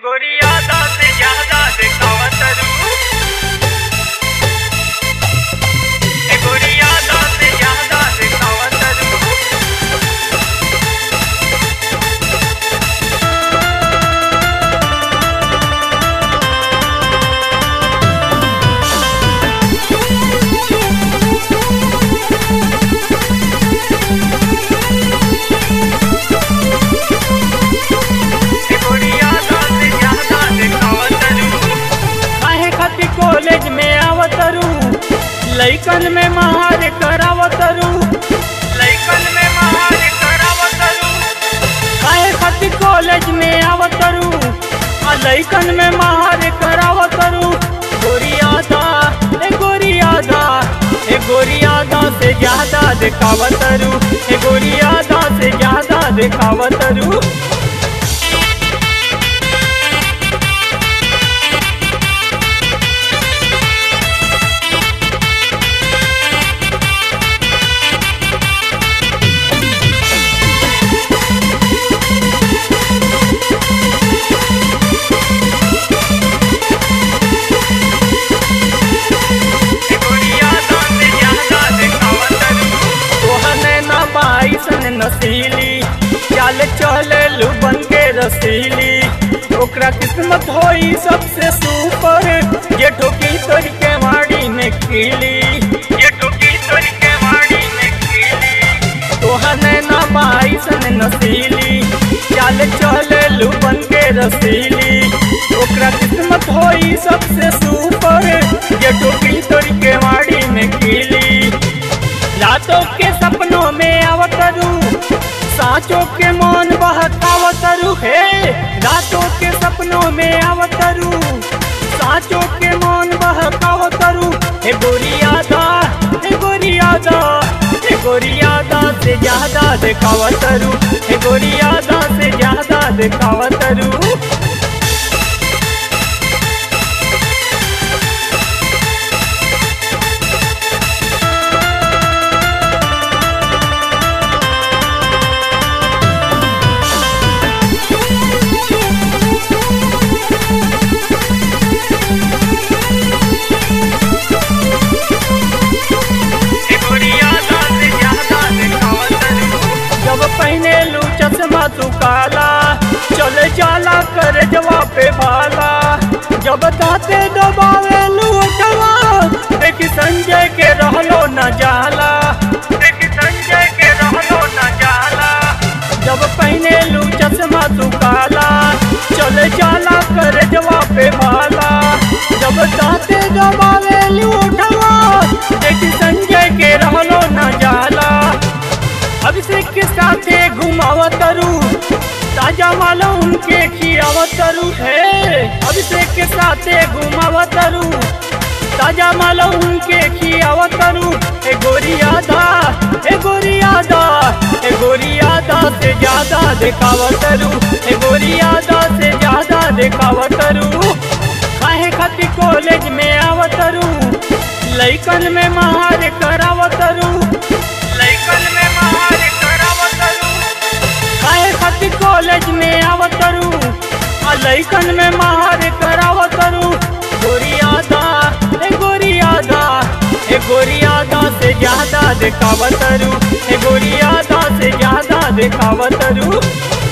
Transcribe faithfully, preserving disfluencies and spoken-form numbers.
गोरिया दास ज्यादा दिखावत रू ए गोरिया दास ज्यादा दिखावत रू ए गोरिया दास ज्यादा दिखावत रू काहे खातिर कॉलेज में आवत रू लइकन में महार करावत रू लइकन में महार करावत रू काहे खातिर कॉलेज में आवत रू आ लइकन में महार करावत रू गोरिया दा ए गोरिया दा ए गोरिया दा से ज्यादा दिखावत रू ए गोरिया दा से ज्यादा दिखावत रू नसीली चाल चले लू बन के रसीली ओकरा किस्मत होई सबसे सुपर ये ठोकी तोरी के माड़ी में खिली ये ठोकी तोरी के माड़ी में खिली तोहने ना बाई सन नसीली चाल चले लू बन के रसीली ओकरा किस्मत होई सबसे सुपर ये ठोकी तोरी के माड़ी में खिली रातों के सपनों में अवतरू साँचों के मन बहकावतरू है रातों के सपनों में अवतरू साँचों के मन बहकावतरू हे गोरिया दा हे गोरिया दा हे गोरिया दा से ज्यादा दिखावतरू हे गोरिया दा से ज्यादा दिखावतरू पहने लू चश्मा तू काला चल जाला कर जवा पे भाला जब दाते दबावे लू उठवा एक संजय के रहलो न जाला एक संजय के रहलो न जाला जब पहने लू चश्मा तू काला चल जाला कर जवा पे भाला जब दाते दबावे लू उठवा एक संजय के रहलो न जाला अभिषेक के साथे घुमावतरू ताजा माला उनके खियावतरू है अभिषेक के साथे घुमावतरू ताजा माला उनके खियावतरू ए गोरिया दा ए गोरिया दा ए गोरिया दा से ज्यादा दिखावतरू ए गोरिया दा से ज्यादा दिखावतरू काहे खातिर कॉलेज में आवतरू लइकन में महार करावतरू लइकन में महार करावतरू काहे खातिर कॉलेज में आवतरू आ लइकन में महार करावतरू गोरिया दा ए गोरिया दा ए गोरिया दा से ज्यादा दिखावतरू ए गोरिया दा से ज्यादा दिखावतरू।